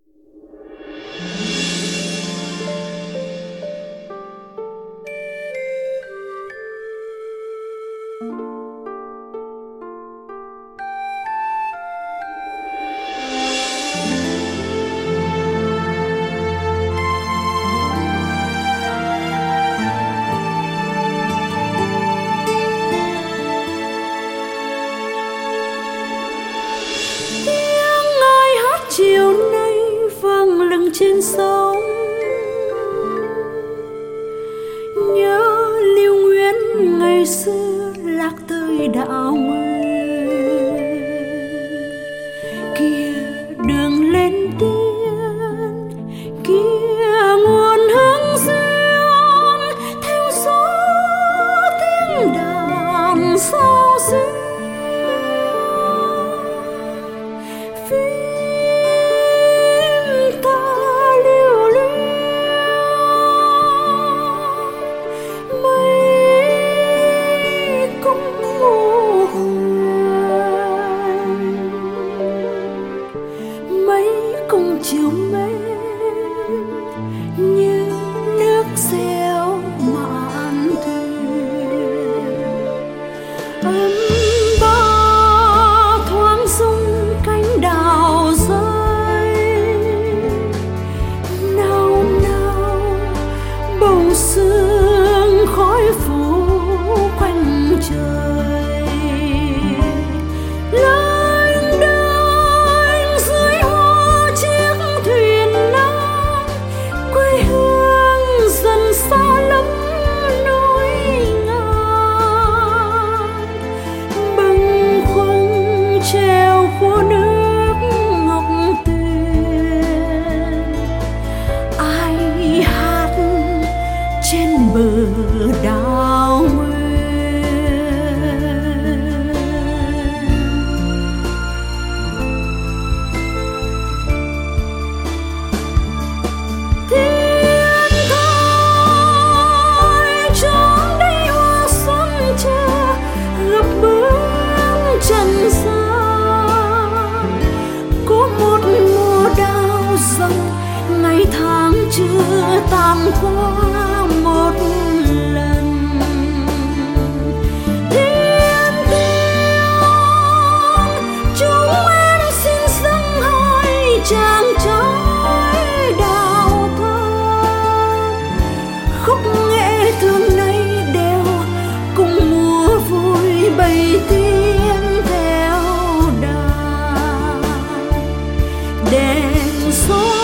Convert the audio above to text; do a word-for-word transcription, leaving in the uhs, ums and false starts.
Chiều nay vang lừng trên sông, nhớ Lưu Nguyên ngày xưa lạc tới đạo mây. Kia đường lên tiên, kia nguồn hướng dương, theo gió tiếng đàn sao xuyến. Cùng chiều mến như nước reo mạn thuyền, ấm ba thoáng rung cánh đào rơi, nào nào bầu sương khói phủ quanh trời. Xa lắm nỗi ngàn, bâng khuâng treo khô nước ngọc tuyền. Ai hát trên bờ đào nguyên. Trần gian có một mùa đào rộng, ngày tháng chưa tàn qua một lần. Thiên tiên chúng em xin dâng hai chàng trai đào thơ, khúc nghệ thương nay đều cùng mùa vui bầy tiên. Đèn số